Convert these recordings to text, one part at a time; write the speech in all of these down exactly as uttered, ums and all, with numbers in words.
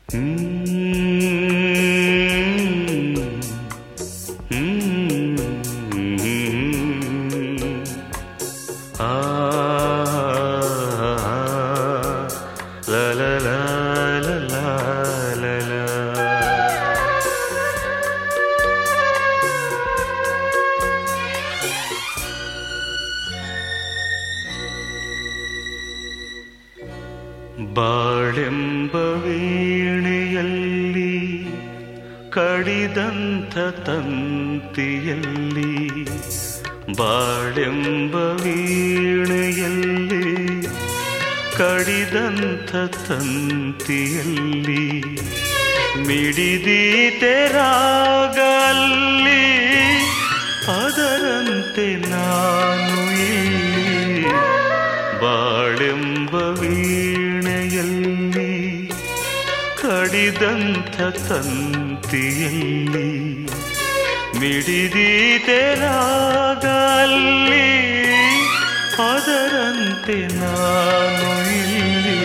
ಬಾಳೆಂಬ ವೀಣೆಯಲ್ಲಿ ಕಡಿದಂಥ ತಂತಿಯಲ್ಲಿ, ಬಾಳೆಂಬ ವೀಣೆಯಲ್ಲಿ ಕಡಿದಂಥ ತಂತಿಯಲ್ಲಿ ಮಿಡಿದೀತೆ ರಾಗಲ್ಲಿ, ಅದರಂತೆ ನಾನು ಇಲ್ಲಿ ಬಾಳೆಂಬ ವೀಣೆಯಲ್ಲಿ ಕಡಿದಂಥ ತಂತಿಯಲ್ಲಿ ಮಿಡಿದೀತೆ ರಾಗಲ್ಲಿ, ಅದರಂತೆ ನಾನು ಇಲ್ಲಿ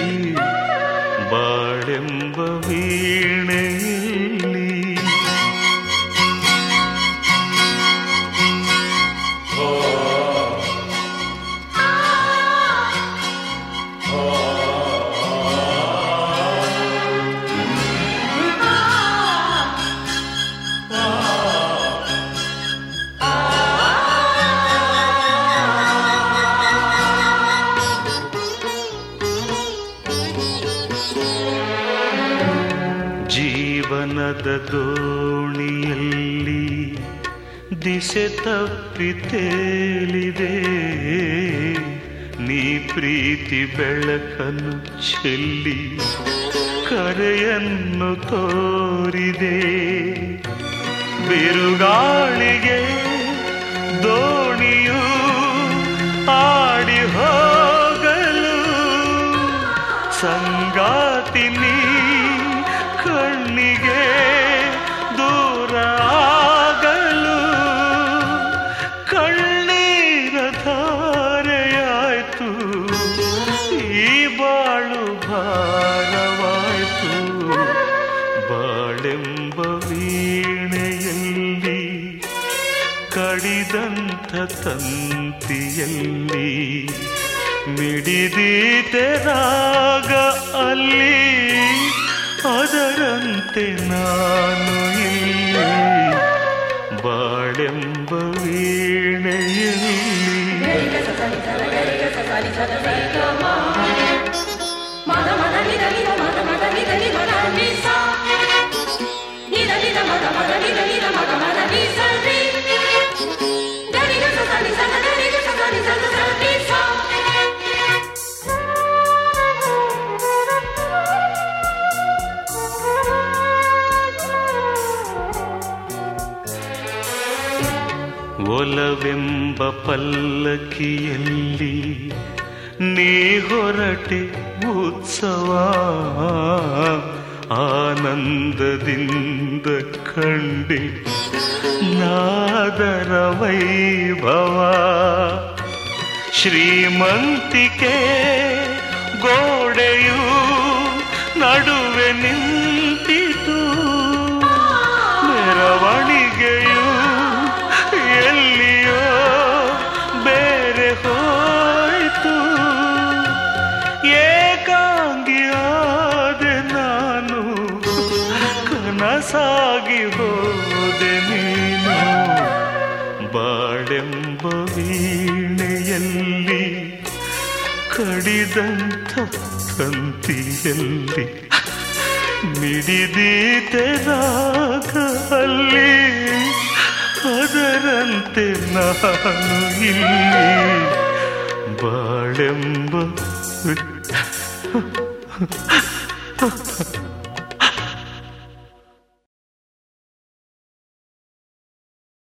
ಬಾಳೆಂಬ ವೀಣೆಯಲ್ಲಿ. ಜೀವನದ ದೋಣಿಯಲ್ಲಿ ದಿಸೆ ತಪ್ಪಿ ತೇಲಿದೆ, ನೀ ಪ್ರೀತಿ ಬೆಳಕನ್ನು ಚೆಲ್ಲಿ ಕರೆಯನ್ನು ತೋರಿದೆ. ಬಿರುಗಾಳಿಗೆ ದೋಣಿಯು ಆಡಿ ಹೋಗಲು ಸಂಗಾತಿ ನೀ ಕಣ್ಣಿಗೆ ದೂರ ಆಗಲು, ಕಣ್ಣೀರ ಧಾರೆಯಾಯ್ತು ಈ ಬಾಳು ಭಾರವಾಯ್ತು. ಬಾಳೆಂಬ ವೀಣೆಯಲ್ಲಿ ಕಡಿದಂಥ ತಂತಿಯಲ್ಲಿ ಮಿಡಿದೀತೆ ರಾಗ ಅಲ್ಲಿ, ಅದರಂತೆ ನಾನು ಇಲ್ಲಿ ಬಾಳೆಂಬ ವೀಣೆಯಲ್ಲಿ. ಒಲವೆಂಬ ಪಲ್ಲಕ್ಕಿಯಲ್ಲಿ ನೀ ಹೊರಟೆ ಉತ್ಸವ, ಆನಂದದಿಂದ ಕಂಡೆ ನಾದರ ವೈಭವ. ಶ್ರೀಮಂತಿಕೆ ಗೋಡೆಯು ನಡುವೆ ನಿಂತಿತು, ಮೆರವಣಿಗೆಯು ಎಲ್ಲಿಯೋ ಬೇರೆ ಹೋಯಿತು. ಏಕಾಂಗಿಯಾದೆ ನಾನು, ಕನಸಾಗಿ ಹೋದೆ ನೀನು. ಬಾಳೆಂಬ ವೀಣೆಯಲ್ಲಿ ಕಡಿದಂಥ ತಂತಿಯಲ್ಲಿ ಮಿಡಿದೀತೆ ರಾಗ ಅಲ್ಲಿ, ಅದರಂತೆ ನಾನು ಇಲ್ಲಿ ಬಾಳೆಂಬ